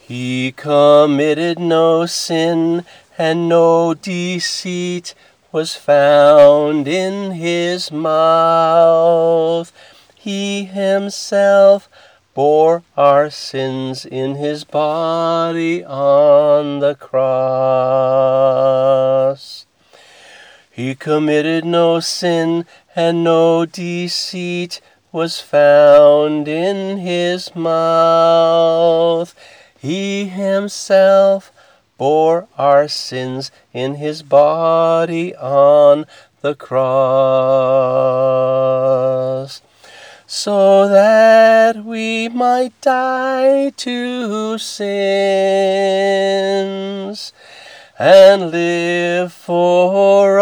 He committed no sin, and no deceit was found in his mouth. He himself bore our sins in his body on the cross. He committed no sin, and no deceit was found in his mouth. He himself bore our sins in his body on the cross, so that we might die to sins and live for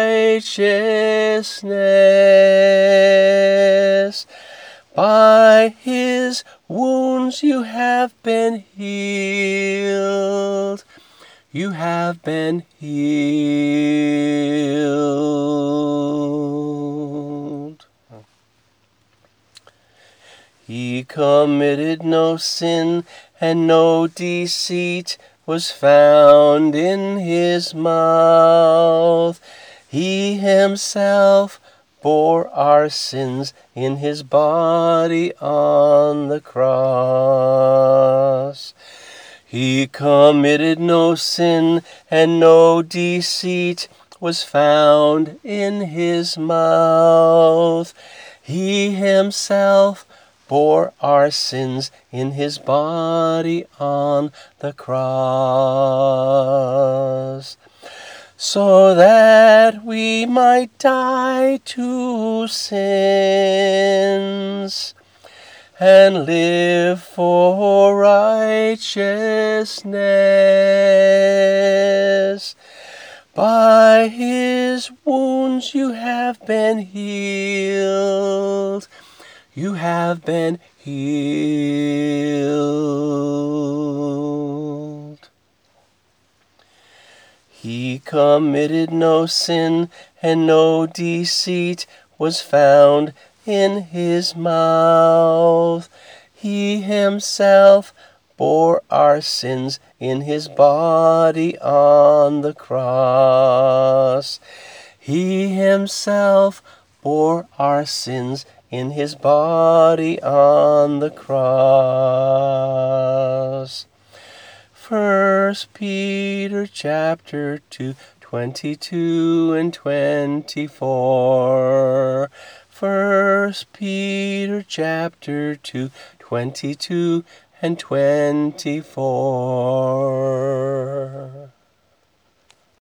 righteousness. By his wounds you have been healed. You have been healed. He committed no sin, and no deceit was found in his mouth. He himself bore our sins in his body on the cross. He committed no sin, and no deceit was found in his mouth. He himself bore our sins in his body on the cross, so that we might die to sins and live for righteousness. By his wounds you have been healed. You have been healed. He committed no sin, and no deceit was found in his mouth. He himself bore our sins in his body on the cross. He himself bore our sins in his body on the cross. 1 Peter chapter 2, 22 and 24. 1 Peter chapter 2, 22 and 24.